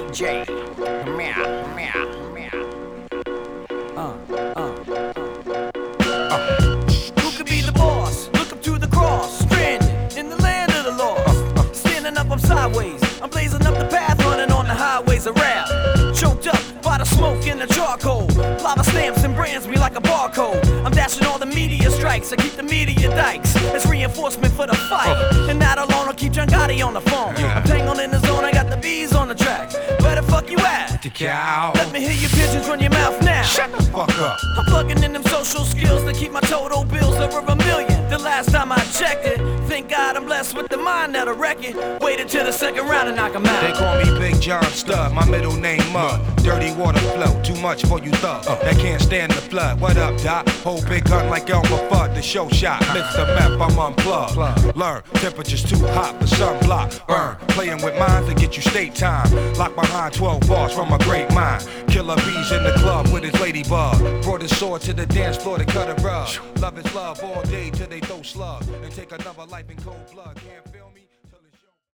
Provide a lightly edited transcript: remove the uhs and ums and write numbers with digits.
J. Meow, meow, meow. Who could be the boss? Look up to the cross. Stranded in the land of the lost. Standing up, I'm sideways. I'm blazing up the path, running on the highways of rap. Choked up by the smoke and the charcoal. Lava stamps and brands me like a barcode. I'm dashing all the media strikes. I keep the media dikes. It's reinforcement for the fight. And not alone, I'll keep John Gotti on the phone. I'm tangled in the zone, I got the bees on the track. Where the fuck you at? The cow. Let me hear your pigeons run your mouth now. Shut the fuck up. I'm plugging in them social skills to keep my total bills over $1 million. The last time I checked it, thank God I'm blessed with the mind that'll wreck it. Waited till the second round and knock 'em out. They call me Big John Stud, my middle name Mud. Dirty water flow, too much for you thug that can't stand the flood. What up, Doc? Hold big gun like Elmer Fudd, the show shot. Mr. Meth, I'm unplugged. Learn, temperature's too hot for sunblock. Burn, playing with minds to get you state time. Locked behind 12 bars from a great mind. Killer bees in the club with his ladybug. Brought his sword to the dance floor to cut a rug. Love is love all day till they throw slugs and take another life in cold blood. Can't feel me?